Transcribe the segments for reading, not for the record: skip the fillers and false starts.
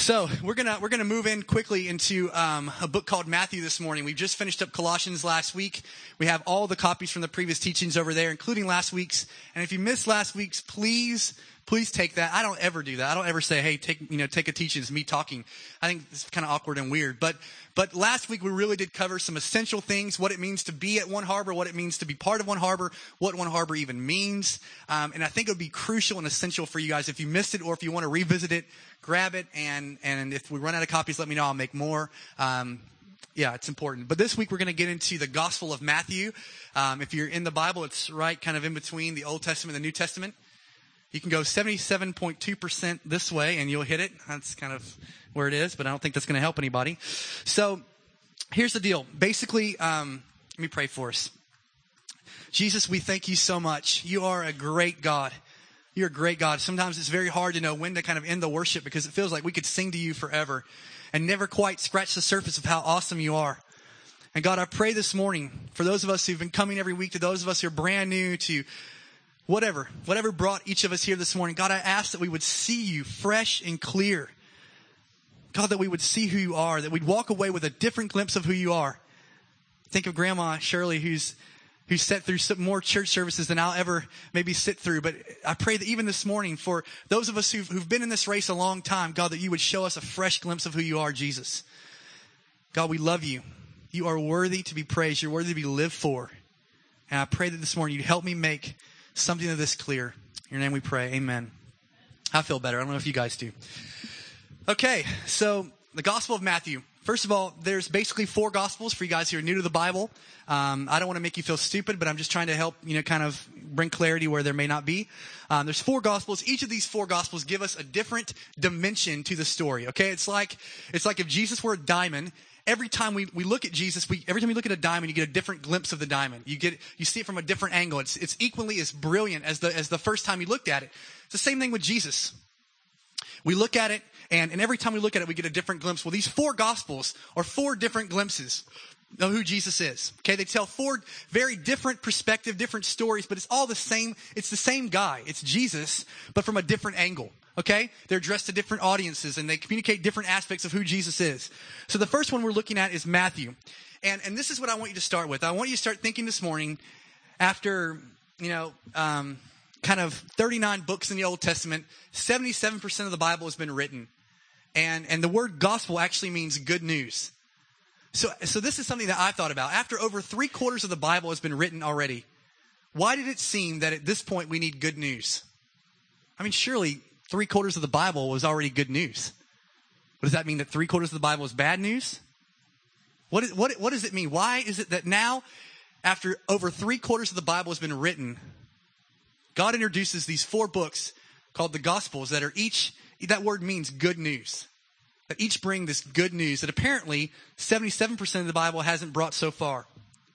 So we're gonna move in quickly into a book called Matthew this morning. We've just finished up Colossians last week. We have all the copies from the previous teachings over there, including last week's. And if you missed last week's, please take that. I don't ever do that. I don't ever say, hey, take a teaching. It's me talking. I think it's kind of awkward and weird. But last week we really did cover some essential things, what it means to be at One Harbor, what it means to be part of One Harbor, what One Harbor even means. And I think it would be crucial and essential for you guys. If you missed it or if you want to revisit it, grab it. And if we run out of copies, let me know. I'll make more. Yeah, it's important. But this week we're going to get into the Gospel of Matthew. If you're in the Bible, it's right kind of in between the Old Testament and the New Testament. You can go 77.2% this way and you'll hit it. That's kind of where it is, but I don't think that's going to help anybody. So here's the deal. Basically, let me pray for us. Jesus, we thank you so much. You are a great God. You're a great God. Sometimes it's very hard to know when to kind of end the worship because it feels like we could sing to you forever and never quite scratch the surface of how awesome you are. And God, I pray this morning for those of us who've been coming every week, to those of us who are brand new, to whatever brought each of us here this morning. God, I ask that we would see you fresh and clear. God, that we would see who you are, that we'd walk away with a different glimpse of who you are. Think of Grandma Shirley, who's sat through some more church services than I'll ever maybe sit through. But I pray that even this morning, for those of us who've been in this race a long time, God, that you would show us a fresh glimpse of who you are, Jesus. God, we love you. You are worthy to be praised. You're worthy to be lived for. And I pray that this morning you'd help me make something of this clear. In your name we pray. Amen. I feel better. I don't know if you guys do. Okay, so the Gospel of Matthew. First of all, there's basically 4 Gospels for you guys who are new to the Bible. I don't want to make you feel stupid, but I'm just trying to help, kind of bring clarity where there may not be. There's 4 Gospels. Each of these 4 Gospels give us a different dimension to the story. Okay, it's like if Jesus were a diamond. Every time we look at Jesus, every time you look at a diamond, you get a different glimpse of the diamond. You see it from a different angle. It's equally as brilliant as the first time you looked at it. It's the same thing with Jesus. We look at it, and every time we look at it, we get a different glimpse. Well, these 4 Gospels are 4 different glimpses of who Jesus is. Okay, they tell 4 very different perspectives, different stories, but it's all the same. It's the same guy. It's Jesus, but from a different angle. Okay? They're addressed to different audiences and they communicate different aspects of who Jesus is. So the first one we're looking at is Matthew. And this is what I want you to start with. I want you to start thinking this morning after, kind of 39 books in the Old Testament, 77% of the Bible has been written. And the word gospel actually means good news. So this is something that I thought about. After over 3/4 of the Bible has been written already, why did it seem that at this point we need good news? I mean, surely 3/4 of the Bible was already good news. But does that mean that 3/4 of the Bible is bad news? What does it mean? Why is it that now, after over 3/4 of the Bible has been written, God introduces these 4 books called the Gospels that are each, that word means good news. That each bring this good news that apparently 77% of the Bible hasn't brought so far.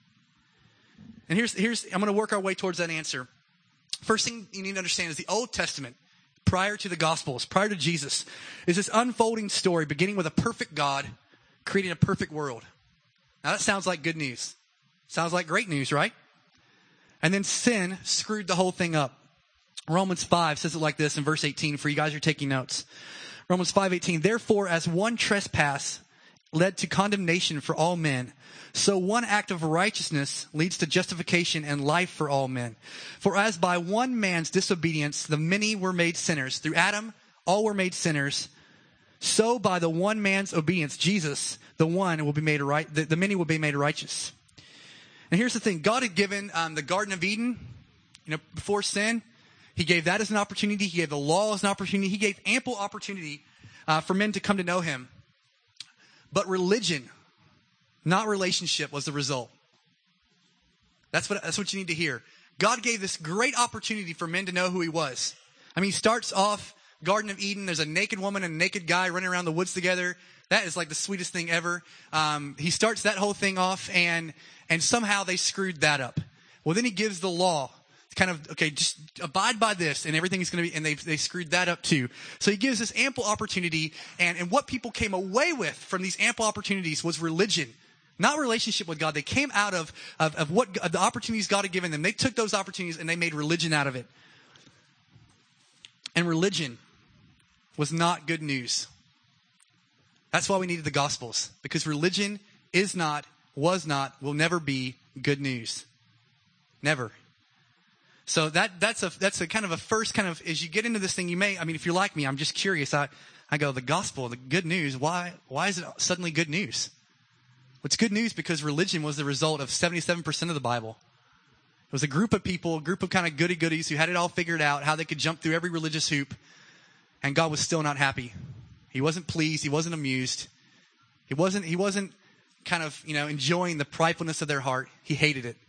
And here's I'm going to work our way towards that answer. First thing you need to understand is the Old Testament, prior to the Gospels, prior to Jesus, is this unfolding story beginning with a perfect God creating a perfect world. Now that sounds like good news. Sounds like great news, right? And then sin screwed the whole thing up. Romans 5 says it like this in verse 18 for you guys who are taking notes. Romans 5:18, therefore as one trespass led to condemnation for all men, so one act of righteousness leads to justification and life for all men. For as by one man's disobedience the many were made sinners, through Adam all were made sinners, so by the one man's obedience, Jesus, the one will be made right, the many will be made righteous. And here's the thing, God had given the Garden of Eden, before sin. He gave that as an opportunity. He gave the law as an opportunity. He gave ample opportunity for men to come to know him. But religion, not relationship, was the result. That's what you need to hear. God gave this great opportunity for men to know who he was. I mean, he starts off Garden of Eden. There's a naked woman and a naked guy running around the woods together. That is like the sweetest thing ever. He starts that whole thing off, and somehow they screwed that up. Well, then he gives the law. Kind of, okay, just abide by this and everything is going to be, and they screwed that up too. So he gives this ample opportunity, and what people came away with from these ample opportunities was religion, not relationship with God. They came out of what the opportunities God had given them. They took those opportunities and they made religion out of it. And religion was not good news. That's why we needed the Gospels, because religion is not, was not, will never be good news. Never. So that's a kind of a first kind of, as you get into this thing, if you're like me, I'm just curious. I go, the gospel, the good news, why is it suddenly good news? It's good news because religion was the result of 77% of the Bible. It was a group of people, a group of kind of goody-goodies who had it all figured out, how they could jump through every religious hoop, and God was still not happy. He wasn't pleased. He wasn't amused. He wasn't kind of, enjoying the pridefulness of their heart. He hated it.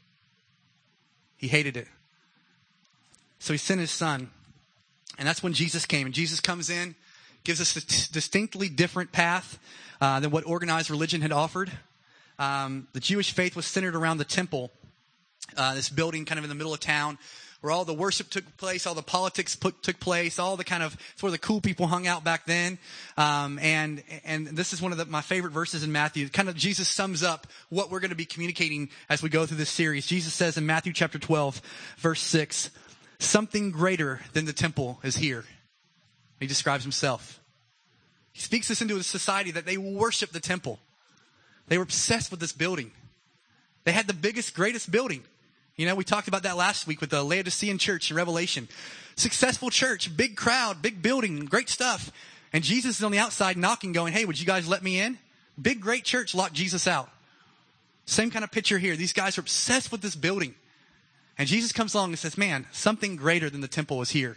He hated it. So he sent his son. And that's when Jesus came. And Jesus comes in, gives us a distinctly different path than what organized religion had offered. The Jewish faith was centered around the temple, this building kind of in the middle of town, where all the worship took place, all the politics took place, all the kind of, it's where the cool people hung out back then. And this is one of my favorite verses in Matthew. Kind of Jesus sums up what we're going to be communicating as we go through this series. Jesus says in Matthew chapter 12, verse 6, something greater than the temple is here. He describes himself. He speaks this into a society that they worship the temple. They were obsessed with this building. They had the biggest, greatest building. We talked about that last week with the Laodicean church in Revelation. Successful church, big crowd, big building, great stuff. And Jesus is on the outside knocking, going, hey, would you guys let me in? Big, great church locked Jesus out. Same kind of picture here. These guys are obsessed with this building. And Jesus comes along and says, man, something greater than the temple is here.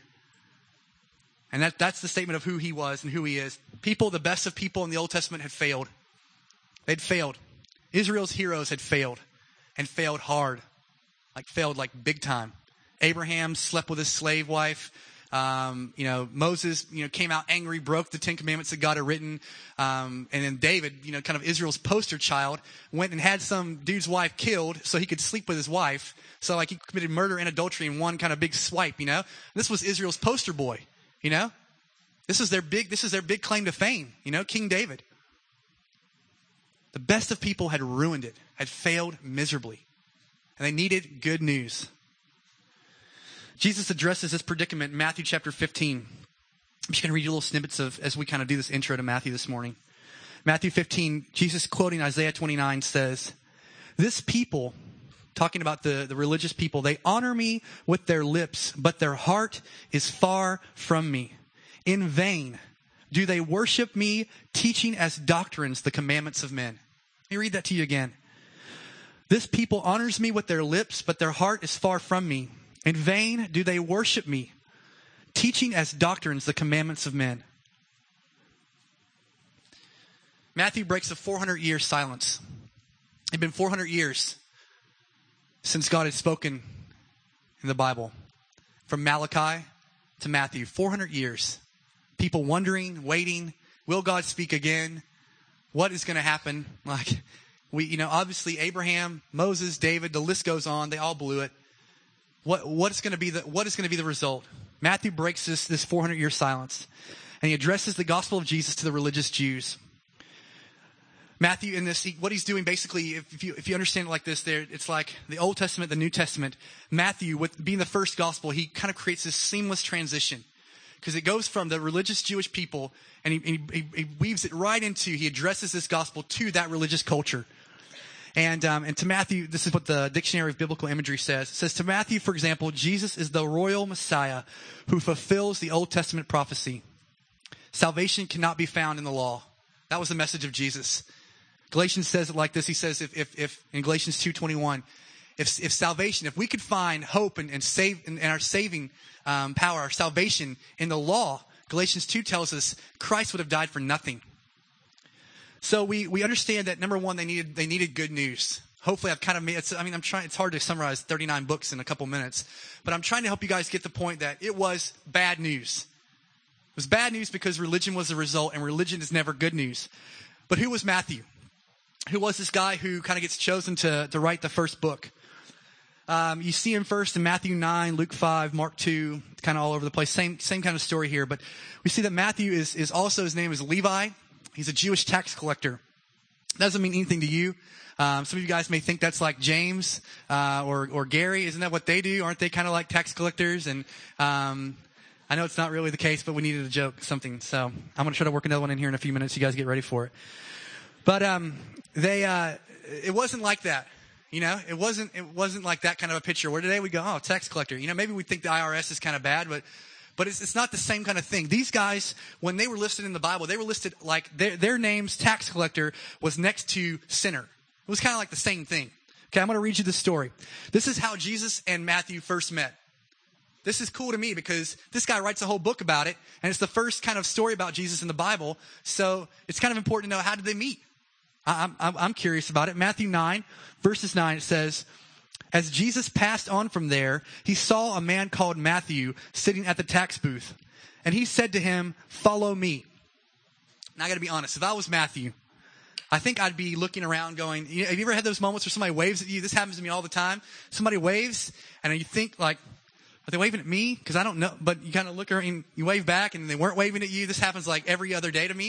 And that's the statement of who he was and who he is. People, the best of people in the Old Testament had failed. They'd failed. Israel's heroes had failed, and failed hard. Failed big time. Abraham slept with his slave wife. Moses, came out angry, broke the 10 Commandments that God had written. And then David, kind of Israel's poster child, went and had some dude's wife killed so he could sleep with his wife. So he committed murder and adultery in one kind of big swipe, This was Israel's poster boy, This is their big claim to fame, King David. The best of people had ruined it, had failed miserably. And they needed good news. Jesus addresses this predicament in Matthew chapter 15. I'm just going to read you little snippets as we kind of do this intro to Matthew this morning. Matthew 15, Jesus quoting Isaiah 29 says, this people, talking about the religious people, they honor me with their lips, but their heart is far from me. In vain do they worship me, teaching as doctrines the commandments of men. Let me read that to you again. This people honors me with their lips, but their heart is far from me. In vain do they worship me, teaching as doctrines the commandments of men. Matthew breaks a 400-year silence. It had been 400 years since God had spoken in the Bible. From Malachi to Matthew, 400 years. People wondering, waiting, will God speak again? What is going to happen? Obviously Abraham, Moses, David, the list goes on. They all blew it. What is going to be the result? Matthew breaks this 400-year silence, and he addresses the gospel of Jesus to the religious Jews. Matthew, in this, what he's doing basically, if you understand it like this, it's like the Old Testament, the New Testament. Matthew, with being the first gospel, he kind of creates this seamless transition. Because it goes from the religious Jewish people, and he weaves it right into, he addresses this gospel to that religious culture. And to Matthew, this is what the Dictionary of Biblical Imagery says. It says, to Matthew, for example, Jesus is the royal Messiah who fulfills the Old Testament prophecy. Salvation cannot be found in the law. That was the message of Jesus. Galatians says it like this. He says, if in Galatians 2:21, if salvation, if we could find hope and save and our saving power, our salvation in the law, Galatians 2 tells us Christ would have died for nothing. So we understand that, number one, they needed good news. Hopefully I've kind of made, it's hard to summarize 39 books in a couple minutes, but I'm trying to help you guys get the point that it was bad news. It was bad news because religion was the result, and religion is never good news. But who was Matthew? Who was this guy who kind of gets chosen to write the first book? You see him first in Matthew 9, Luke 5, Mark 2, kind of all over the place. Same kind of story here. But we see that Matthew is also, his name is Levi. He's a Jewish tax collector. Doesn't mean anything to you. Some of you guys may think that's like James or Gary. Isn't that what they do? Aren't they kind of like tax collectors? And I know it's not really the case, but we needed a joke, something. So I'm going to try to work another one in here in a few minutes. You guys get ready for it. But it wasn't like that. You know, it wasn't like that kind of a picture where today we go, oh, tax collector. You know, maybe we think the IRS is kind of bad, but it's not the same kind of thing. These guys, when they were listed in the Bible, they were listed like their names, tax collector, was next to sinner. It was kind of like the same thing. Okay, I'm going to read you the story. This is how Jesus and Matthew first met. This is cool to me because this guy writes a whole book about it, and it's the first kind of story about Jesus in the Bible. So it's kind of important to know, how did they meet? I'm curious about it. Matthew 9, verses 9, it says, as Jesus passed on from there, he saw a man called Matthew sitting at the tax booth. And he said to him, follow me. Now, I got to be honest. If I was Matthew, I think I'd be looking around going, have you ever had those moments where somebody waves at you? This happens to me all the time. Somebody waves, and you think, like, are they waving at me? Because I don't know. But you kind of look around and you wave back, and they weren't waving at you. This happens like every other day to me.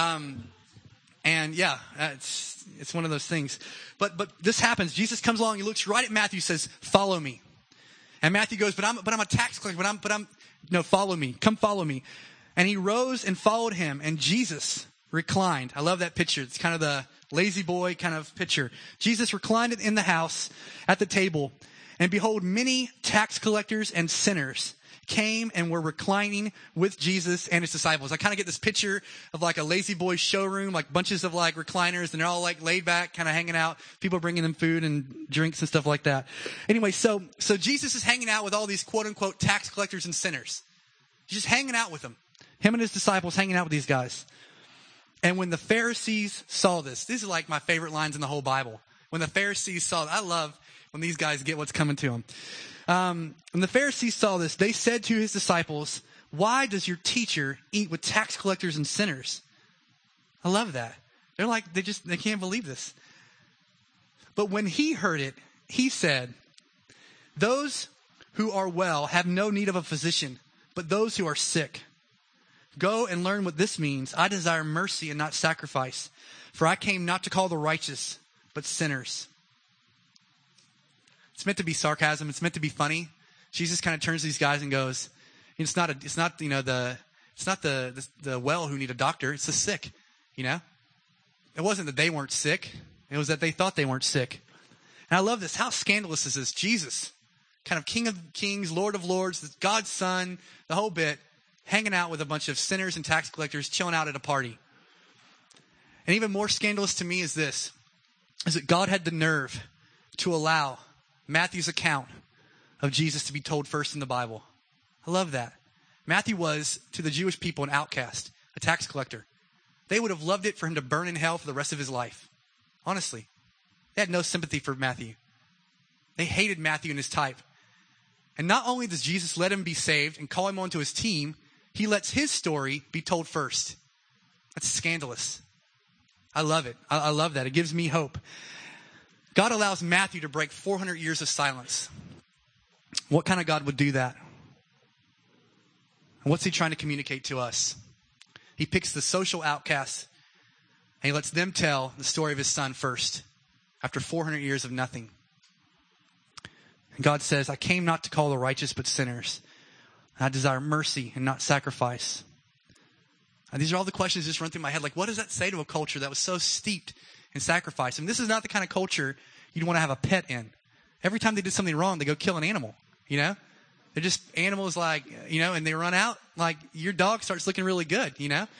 And yeah, it's one of those things. But this happens. Jesus comes along. He looks right at Matthew, says, follow me. And Matthew goes, but I'm a tax collector. No, follow me. Come follow me. And he rose and followed him. And Jesus reclined. I love that picture. It's kind of the lazy boy kind of picture. Jesus reclined in the house at the table. And behold, many tax collectors and sinners came and were reclining with Jesus and his disciples. I kind of get this picture of like a lazy boy showroom, like bunches of like recliners, and they're all like laid back, kind of hanging out. People bringing them food and drinks and stuff like that. Anyway, so Jesus is hanging out with all these quote unquote tax collectors and sinners. He's just hanging out with them. Him and his disciples hanging out with these guys. And when the Pharisees saw this, these are like my favorite lines in the whole Bible. When the Pharisees saw, I love when these guys get what's coming to them. When the Pharisees saw this, they said to his disciples, why does your teacher eat with tax collectors and sinners? I love that. They're like, they can't believe this. But when he heard it, he said, those who are well have no need of a physician, but those who are sick. Go and learn what this means. I desire mercy and not sacrifice, for I came not to call the righteous, but sinners. It's meant to be sarcasm. It's meant to be funny. Jesus kind of turns to these guys and goes, it's not the well who need a doctor. It's the sick, you know. It wasn't that they weren't sick. It was that they thought they weren't sick. And I love this. How scandalous is this? Jesus, kind of King of Kings, Lord of Lords, God's Son, the whole bit, hanging out with a bunch of sinners and tax collectors, chilling out at a party. And even more scandalous to me is this, is that God had the nerve to allow Matthew's account of Jesus to be told first in the Bible. I love that. Matthew was, to the Jewish people, an outcast, a tax collector. They would have loved it for him to burn in hell for the rest of his life. Honestly. They had no sympathy for Matthew. They hated Matthew and his type. And not only does Jesus let him be saved and call him onto his team, he lets his story be told first. That's scandalous. I love it. I love that. It gives me hope. God allows Matthew to break 400 years of silence. What kind of God would do that? And what's he trying to communicate to us? He picks the social outcasts and he lets them tell the story of his son first, after 400 years of nothing. And God says, I came not to call the righteous, but sinners. I desire mercy and not sacrifice. And these are all the questions that just run through my head. Like, what does that say to a culture that was so steeped in sacrifice? And this is not the kind of culture you'd want to have a pet in. Every time they did something wrong, they go kill an animal, you know? They're just animals like, you know, and they run out, like your dog starts looking really good, you know?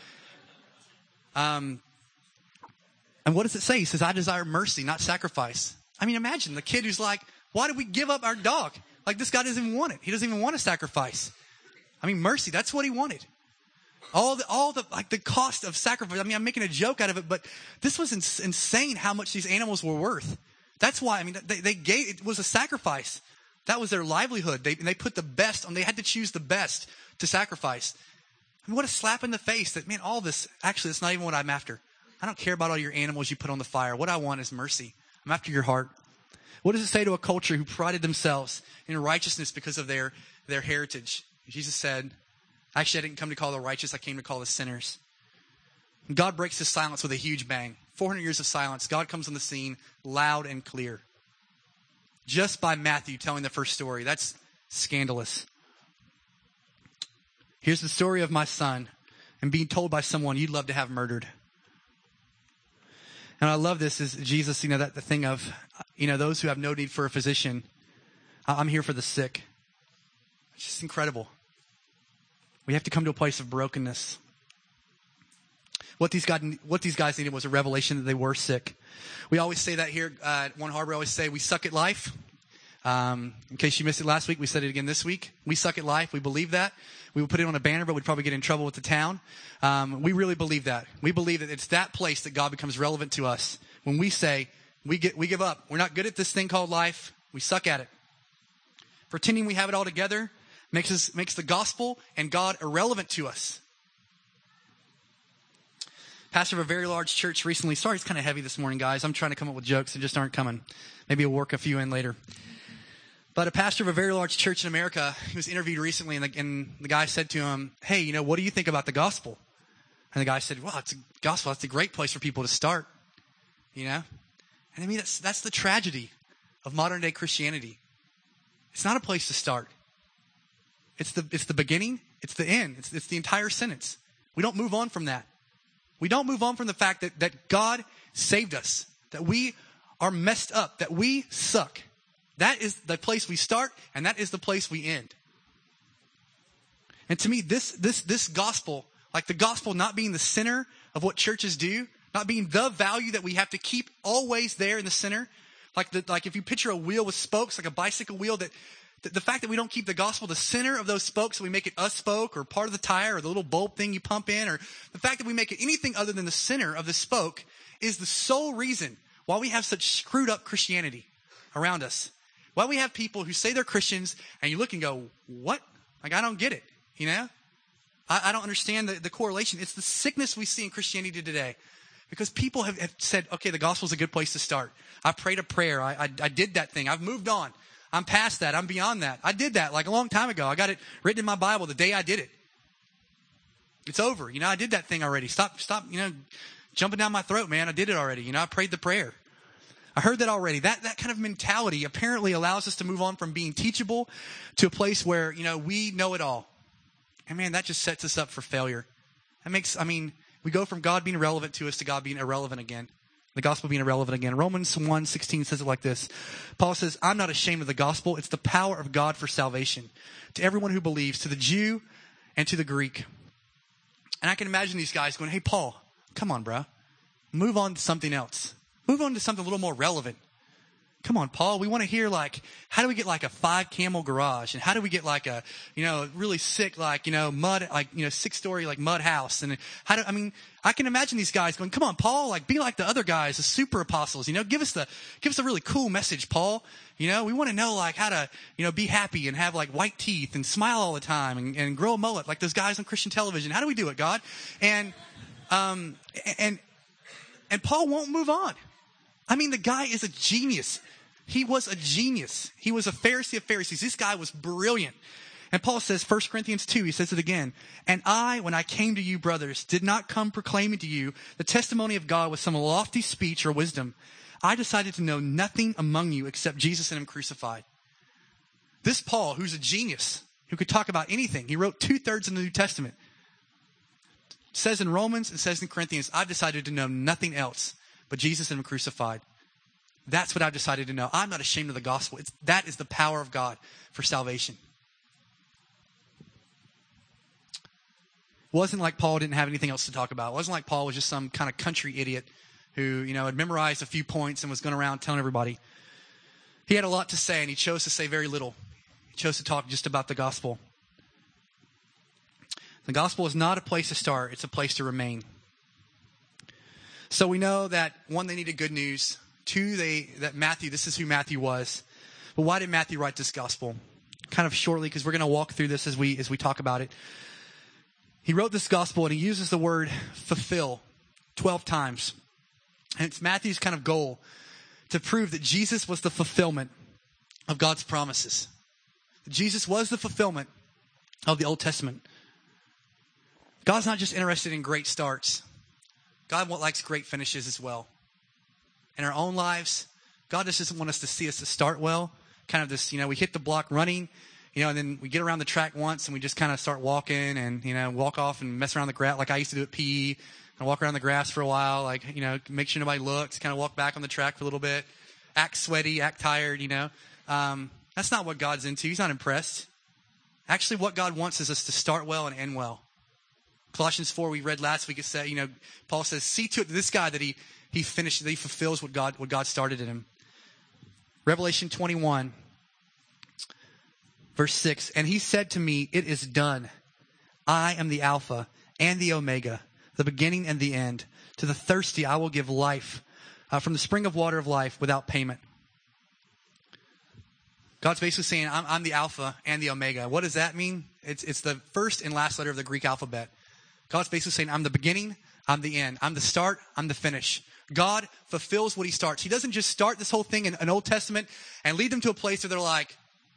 And what does it say? He says, I desire mercy, not sacrifice. I mean, imagine the kid who's like, why did we give up our dog? Like, this guy doesn't even want it. He doesn't even want to sacrifice. I mean, mercy, that's what he wanted. All the like the cost of sacrifice. I mean, I'm making a joke out of it, but this was insane how much these animals were worth. That's why, I mean, they gave, it was a sacrifice. That was their livelihood. They put the best on, they had to choose the best to sacrifice. I mean, what a slap in the face that, man, all this, actually, it's not even what I'm after. I don't care about all your animals you put on the fire. What I want is mercy. I'm after your heart. What does it say to a culture who prided themselves in righteousness because of their heritage? Jesus said, actually, I didn't come to call the righteous. I came to call the sinners. And God breaks his silence with a huge bang. 400 years of silence. God comes on the scene loud and clear. Just by Matthew telling the first story. That's scandalous. Here's the story of my son, and being told by someone you'd love to have murdered. And I love this is Jesus, that the thing of, those who have no need for a physician. I'm here for the sick. It's just incredible. We have to come to a place of brokenness. What these guys needed was a revelation that they were sick. We always say that here at One Harbor. I always say we suck at life. In case you missed it last week, we said it again this week. We suck at life. We believe that. We would put it on a banner, but we'd probably get in trouble with the town. We really believe that. We believe that it's that place that God becomes relevant to us. When we say, we give up. We're not good at this thing called life. We suck at it. Pretending we have it all together makes the gospel and God irrelevant to us. Pastor of a very large church recently. Sorry, it's kind of heavy this morning, guys. I'm trying to come up with jokes that just aren't coming. Maybe we'll work a few in later. But a pastor of a very large church in America, he was interviewed recently, and the guy said to him, hey, what do you think about the gospel? And the guy said, well, it's a gospel. That's a great place for people to start, And I mean, that's the tragedy of modern day Christianity. It's not a place to start. It's the beginning. It's the end. It's the entire sentence. We don't move on from that. We don't move on from the fact that God saved us, that we are messed up, that we suck. That is the place we start, and that is the place we end. And to me, this gospel, like the gospel not being the center of what churches do, not being the value that we have to keep always there in the center, like if you picture a wheel with spokes, like a bicycle wheel, that the fact that we don't keep the gospel the center of those spokes, so we make it a spoke or part of the tire or the little bulb thing you pump in, or the fact that we make it anything other than the center of the spoke is the sole reason why we have such screwed up Christianity around us. Why we have people who say they're Christians and you look and go, what? Like, I don't get it, I don't understand the correlation. It's the sickness we see in Christianity today. Because people have said, okay, the gospel's a good place to start. I prayed a prayer. I did that thing. I've moved on. I'm past that. I'm beyond that. I did that like a long time ago. I got it written in my Bible the day I did it. It's over. I did that thing already. Stop, jumping down my throat, man. I did it already. I prayed the prayer. I heard that already. That kind of mentality apparently allows us to move on from being teachable to a place where, we know it all. And man, that just sets us up for failure. We go from God being relevant to us to God being irrelevant again. The gospel being irrelevant again. Romans 1:16 says it like this. Paul says, I'm not ashamed of the gospel. It's the power of God for salvation to everyone who believes, to the Jew and to the Greek. And I can imagine these guys going, hey, Paul, come on, bro. Move on to something else. Move on to something a little more relevant. Come on, Paul. We want to hear how do we get a 5-camel garage? And how do we get a really sick, mud, 6-story, mud house? And I can imagine these guys going, come on, Paul, be like the other guys, the super apostles, give us a really cool message, Paul. We want to know how to, be happy and have white teeth and smile all the time and grow a mullet like those guys on Christian television. How do we do it, God? And Paul won't move on. The guy is a genius. He was a genius. He was a Pharisee of Pharisees. This guy was brilliant. And Paul says, 1 Corinthians 2, he says it again. And I, when I came to you, brothers, did not come proclaiming to you the testimony of God with some lofty speech or wisdom. I decided to know nothing among you except Jesus and him crucified. This Paul, who's a genius, who could talk about anything, he wrote 2/3 of the New Testament. It says in Romans, it says in Corinthians, I've decided to know nothing else but Jesus and him crucified. That's what I've decided to know. I'm not ashamed of the gospel. That is the power of God for salvation. It wasn't like Paul didn't have anything else to talk about. It wasn't like Paul was just some kind of country idiot who, had memorized a few points and was going around telling everybody. He had a lot to say, and he chose to say very little. He chose to talk just about the gospel. The gospel is not a place to start. It's a place to remain. So we know that, one, they needed good news. Two, that Matthew, this is who Matthew was. But why did Matthew write this gospel? Kind of shortly, because we're going to walk through this as we talk about it. He wrote this gospel, and he uses the word fulfill 12 times. And it's Matthew's kind of goal to prove that Jesus was the fulfillment of God's promises. Jesus was the fulfillment of the Old Testament. God's not just interested in great starts. God likes great finishes as well. In our own lives, God just doesn't want us to see us to start well. Kind of this, we hit the block running, and then we get around the track once and we just kind of start walking and, walk off and mess around the grass like I used to do at PE. And walk around the grass for a while, like, make sure nobody looks, kind of walk back on the track for a little bit, act sweaty, act tired, That's not what God's into. He's not impressed. Actually, what God wants is us to start well and end well. Colossians 4, we read last week, it said, Paul says, see to it, this guy that he finished, that he fulfills what God started in him. Revelation 21, verse 6, and he said to me, it is done. I am the Alpha and the Omega, the beginning and the end. To the thirsty, I will give life from the spring of water of life without payment. God's basically saying, I'm the Alpha and the Omega. What does that mean? It's the first and last letter of the Greek alphabet. God's basically saying, I'm the beginning, I'm the end. I'm the start, I'm the finish. God fulfills what he starts. He doesn't just start this whole thing in an Old Testament and lead them to a place where they're like,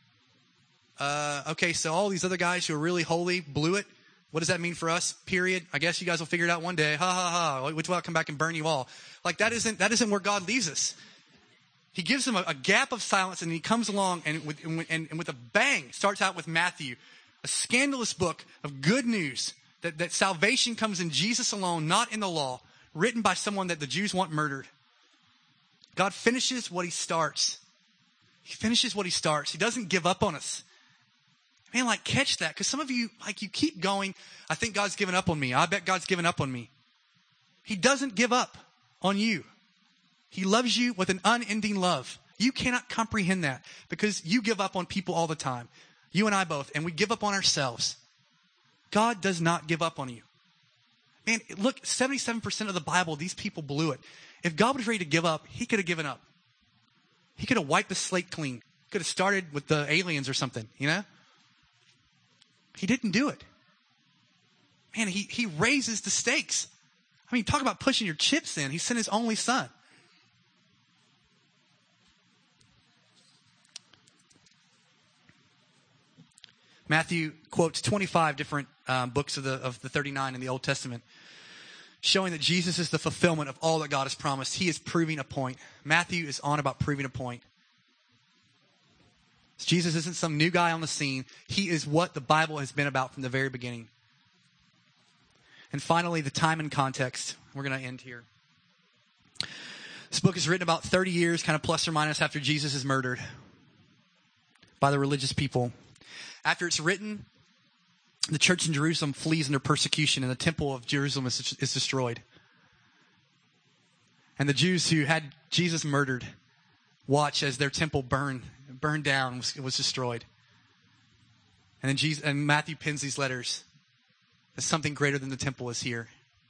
okay, so all these other guys who are really holy blew it. What does that mean for us? Period. I guess you guys will figure it out one day. Ha ha ha. Which will I come back and burn you all? Like that isn't where God leaves us. He gives them a gap of silence, and he comes along and with a bang starts out with Matthew, a scandalous book of good news that salvation comes in Jesus alone, not in the law, written by someone that the Jews want murdered. God finishes what he starts. He finishes what he starts. He doesn't give up on us. Man, catch that. Because some of you, you keep going. I think God's given up on me. I bet God's given up on me. He doesn't give up on you. He loves you with an unending love. You cannot comprehend that because you give up on people all the time. You and I both. And we give up on ourselves. God does not give up on you. Man, look, 77% of the Bible, these people blew it. If God was ready to give up, he could have given up. He could have wiped the slate clean. Could have started with the aliens or something, He didn't do it. Man, he raises the stakes. I mean, talk about pushing your chips in. He sent his only son. Matthew quotes 25 different books of the 39 in the Old Testament, showing that Jesus is the fulfillment of all that God has promised. He is proving a point. Matthew is on about proving a point. Jesus isn't some new guy on the scene. He is what the Bible has been about from the very beginning. And finally, the time and context. We're going to end here. This book is written about 30 years, kind of plus or minus, after Jesus is murdered by the religious people. After it's written, the church in Jerusalem flees under persecution, and the temple of Jerusalem is destroyed. And the Jews who had Jesus murdered watch as their temple burned down, was destroyed. And then Matthew pens these letters that something greater than the temple is here.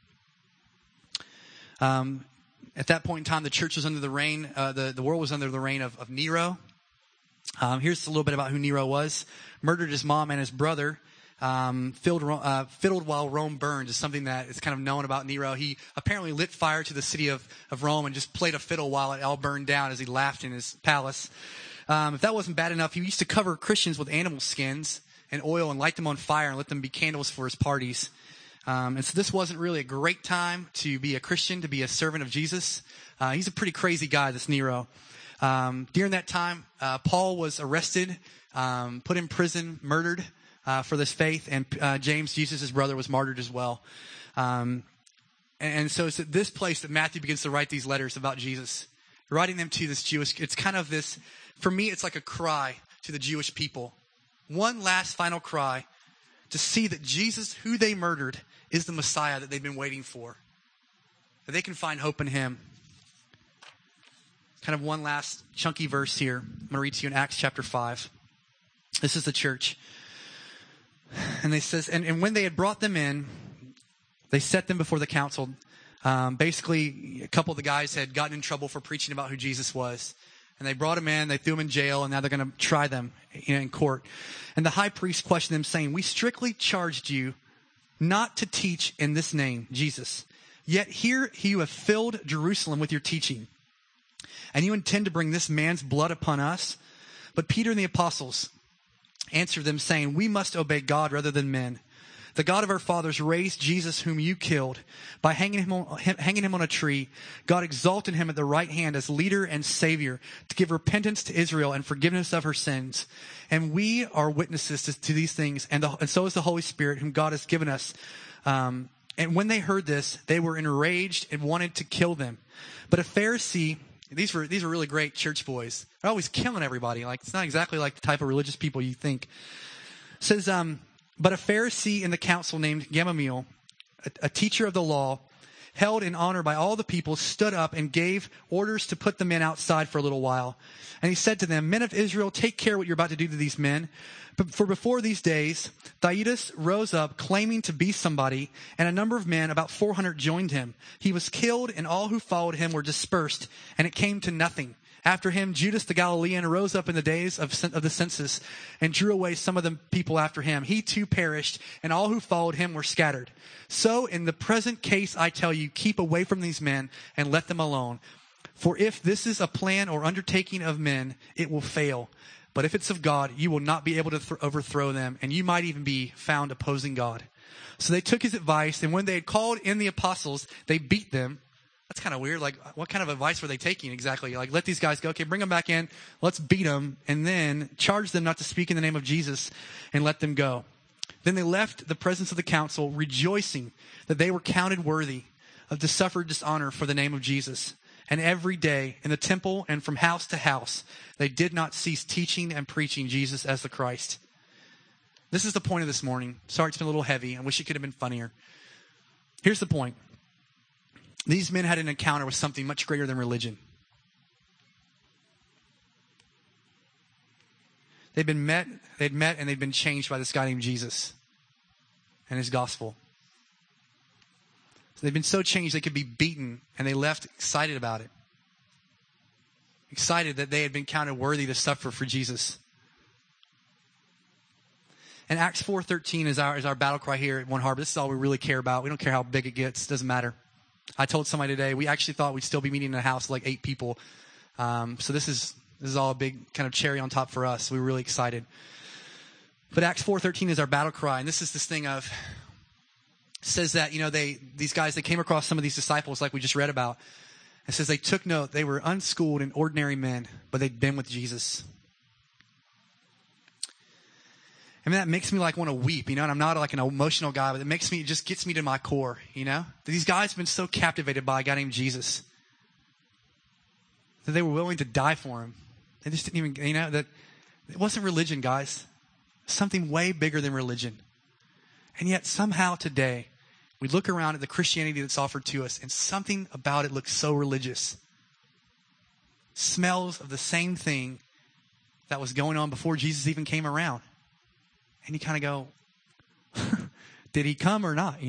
At that point in time, the church was under the reign, the world was under the reign of Nero. Here's a little bit about who Nero was. Murdered his mom and his brother. Fiddled while Rome burned is something that is kind of known about Nero. He apparently lit fire to the city of Rome and just played a fiddle while it all burned down as he laughed in his palace. If that wasn't bad enough, he used to cover Christians with animal skins and oil and light them on fire and let them be candles for his parties. And so this wasn't really a great time to be a Christian, to be a servant of Jesus. He's a pretty crazy guy, this Nero. During that time, Paul was arrested, put in prison, murdered for this faith, and James, Jesus' brother, was martyred as well. And so it's at this place that Matthew begins to write these letters about Jesus, writing them to this Jewish. It's kind of this, for me, it's like a cry to the Jewish people. One last final cry to see that Jesus, who they murdered, is the Messiah that they've been waiting for. That they can find hope in him. Kind of one last chunky verse here. I'm going to read to you in Acts chapter 5. This is the church. And they says, and when they had brought them in, they set them before the council. Basically, a couple of the guys had gotten in trouble for preaching about who Jesus was. And they brought him in, they threw him in jail, and now they're going to try them in court. And the high priest questioned them, saying, "We strictly charged you not to teach in this name, Jesus. Yet here you have filled Jerusalem with your teaching. And you intend to bring this man's blood upon us?" But Peter and the apostles answered them, saying, "We must obey God rather than men. the God of our fathers raised Jesus whom you killed by hanging him on a tree. God exalted him at the right hand as leader and savior to give repentance to Israel and forgiveness of her sins. And we are witnesses to these things, and so is the Holy Spirit whom God has given us. And when they heard this, they were enraged and wanted to kill them. But a Pharisee, these were really great church boys. They're always killing everybody. Like, it's not exactly like the type of religious people you think. It says, but a Pharisee in the council named Gamaliel, a teacher of the law, held in honor by all the people, stood up and gave orders to put the men outside for a little while. And he said to them, men of Israel, take care what you're about to do to these men. For before these days, Theudas rose up claiming to be somebody, and a number of men, about 400, joined him. He was killed, and all who followed him were dispersed, and it came to nothing. After him, Judas the Galilean rose up in the days of the census and drew away some of the people after him. He too perished, and all who followed him were scattered. So in the present case, I tell you, keep away from these men and let them alone. For if this is a plan or undertaking of men, it will fail. But if it's of God, you will not be able to overthrow them, and you might even be found opposing God. So they took his advice, and when they had called in the apostles, they beat them. That's kind of weird. Like, what kind of advice were they taking exactly? Like, let these guys go. Okay, bring them back in. Let's beat them, and then charge them not to speak in the name of Jesus, and let them go. Then they left the presence of the council, rejoicing that they were counted worthy to suffer dishonor for the name of Jesus. And every day in the temple and from house to house, they did not cease teaching and preaching Jesus as the Christ. This is the point of this morning. Sorry, it's been a little heavy. I wish it could have been funnier. Here's the point. These men had an encounter with something much greater than religion. They'd met and they'd been changed by this guy named Jesus and his gospel. So they'd been so changed they could be beaten, and they left excited about it. Excited that they had been counted worthy to suffer for Jesus. And Acts 4:13 is our battle cry here at One Harbor. This is all we really care about. We don't care how big it gets. It doesn't matter. I told somebody today, we actually thought we'd still be meeting in a house like 8 people. So this is all a big kind of cherry on top for us. We were really excited. But Acts 4:13 is our battle cry. And this thing of, says that, these guys, they came across some of these disciples like we just read about. It says they took note. They were unschooled and ordinary men, but they'd been with Jesus. I mean, that makes me want to weep, and I'm not like an emotional guy, but it just gets me to my core, that these guys have been so captivated by a guy named Jesus that they were willing to die for him. They just didn't even, that it wasn't religion, guys. Something way bigger than religion. And yet somehow today, we look around at the Christianity that's offered to us, and something about it looks so religious. Smells of the same thing that was going on before Jesus even came around. And you kind of go, did he come or not,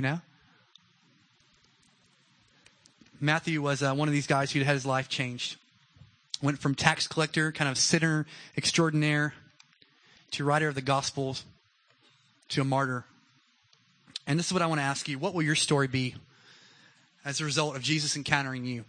Matthew was one of these guys who had his life changed. Went from tax collector, kind of sinner extraordinaire, to writer of the Gospels, to a martyr. And this is what I want to ask you. What will your story be as a result of Jesus encountering you?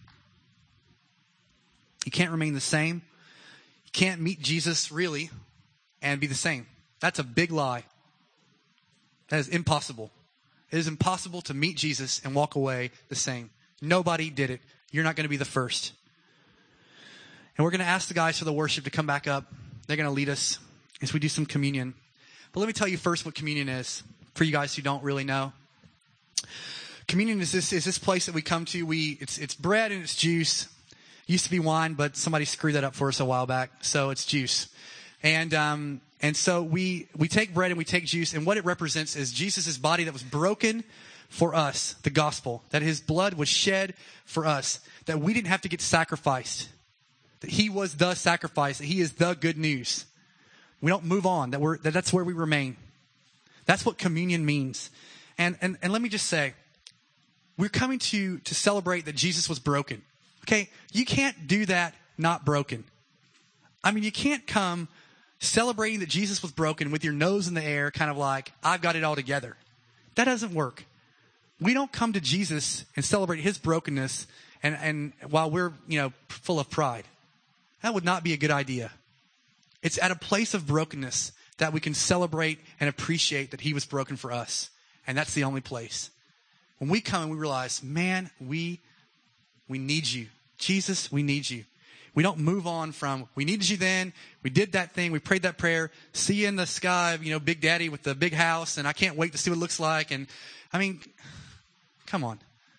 You can't remain the same. You can't meet Jesus really and be the same. That's a big lie. That is impossible. It is impossible to meet Jesus and walk away the same. Nobody did it. You're not going to be the first. And we're going to ask the guys for the worship to come back up. They're going to lead us as we do some communion. But let me tell you first what communion is, for you guys who don't really know. Communion is this place that we come to. It's bread and it's juice. It used to be wine, but somebody screwed that up for us a while back. So it's juice. And so we take bread and we take juice, and what it represents is Jesus' body that was broken for us, the gospel, that his blood was shed for us, that we didn't have to get sacrificed, that he was the sacrifice, that he is the good news. We don't move on, that's where we remain. That's what communion means. And let me just say, we're coming to celebrate that Jesus was broken. Okay? You can't do that not broken. I mean, you can't come celebrating that Jesus was broken with your nose in the air, kind of like, I've got it all together. That doesn't work. We don't come to Jesus and celebrate his brokenness and while we're, full of pride. That would not be a good idea. It's at a place of brokenness that we can celebrate and appreciate that he was broken for us. And that's the only place. When we come and we realize, man, we need you. Jesus, we need you. We don't move on from, we needed you then, we did that thing, we prayed that prayer, see you in the sky, Big Daddy with the big house, and I can't wait to see what it looks like. And come on.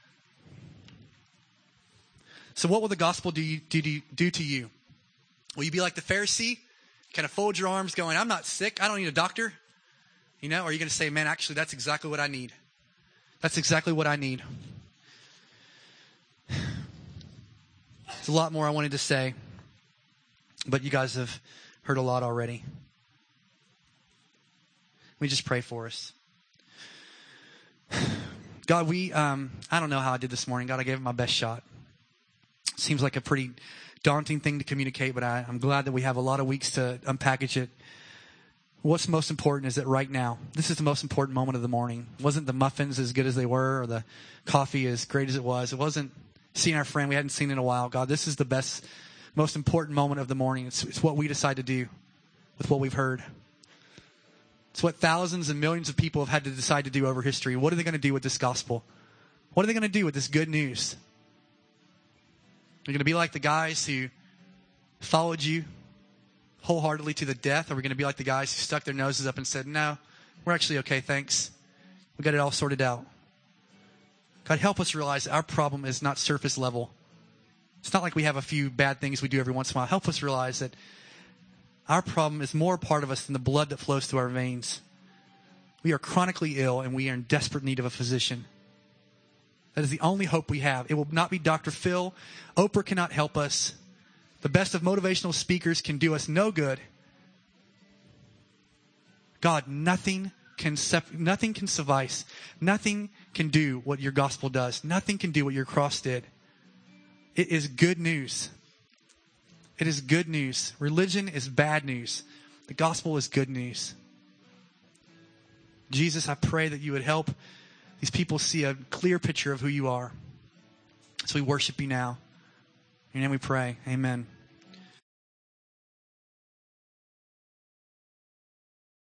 So what will the gospel do to you? Will you be like the Pharisee, kind of fold your arms going, I'm not sick, I don't need a doctor? Or are you going to say, man, actually, that's exactly what I need. That's exactly what I need. There's a lot more I wanted to say, but you guys have heard a lot already. Let me just pray for us. God, I don't know how I did this morning. God, I gave it my best shot. Seems like a pretty daunting thing to communicate, but I'm glad that we have a lot of weeks to unpackage it. What's most important is that right now, this is the most important moment of the morning. It wasn't the muffins as good as they were or the coffee as great as it was. It wasn't seeing our friend we hadn't seen in a while. God, this is the best, most important moment of the morning. It's what we decide to do with what we've heard. It's what thousands and millions of people have had to decide to do over history. What are they going to do with this gospel? What are they going to do with this good news? They're going to be like the guys who followed you wholeheartedly to the death? Or are we going to be like the guys who stuck their noses up and said, no, we're actually okay, thanks. We got it all sorted out. God, help us realize that our problem is not surface level. It's not like we have a few bad things we do every once in a while. Help us realize that our problem is more a part of us than the blood that flows through our veins. We are chronically ill and we are in desperate need of a physician. That is the only hope we have. It will not be Dr. Phil. Oprah cannot help us. The best of motivational speakers can do us no good. God, nothing can suffice. Nothing can do what your gospel does. Nothing can do what your cross did. It is good news. It is good news. Religion is bad news. The gospel is good news. Jesus, I pray that you would help these people see a clear picture of who you are. So we worship you now. In your name we pray. Amen.